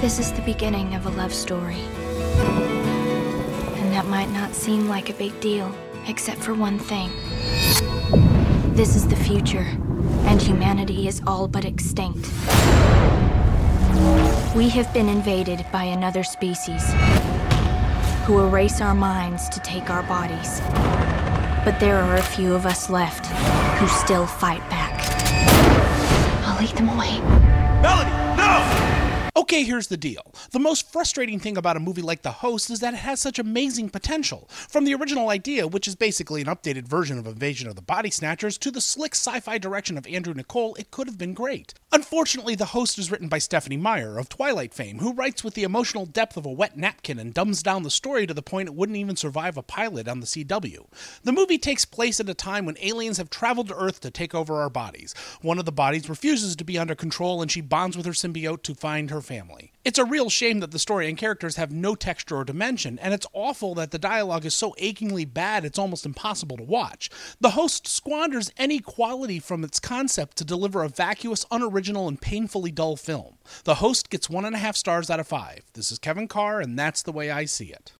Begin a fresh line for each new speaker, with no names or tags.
This is the beginning of a love story. And that might not seem like a big deal, except for one thing. This is the future, and humanity is all but extinct. We have been invaded by another species who erase our minds to take our bodies. But there are a few of us left who still fight back. I'll lead them away.
Melody, no! Okay, here's the deal. The most frustrating thing about a movie like The Host is that it has such amazing potential. From the original idea, which is basically an updated version of Invasion of the Body Snatchers, to the slick sci-fi direction of Andrew Niccol, it could have been great. Unfortunately, The Host is written by Stephenie Meyer of Twilight fame, who writes with the emotional depth of a wet napkin and dumbs down the story to the point it wouldn't even survive a pilot on the CW. The movie takes place at a time when aliens have traveled to Earth to take over our bodies. One of the bodies refuses to be under control, and she bonds with her symbiote to find her family. It's a real shame that the story and characters have no texture or dimension, and it's awful that the dialogue is so achingly bad it's almost impossible to watch. The Host squanders any quality from its concept to deliver a vacuous, unoriginal, and painfully dull film. The Host gets 1.5 stars out of 5. This is Kevin Carr, and that's the way I see it.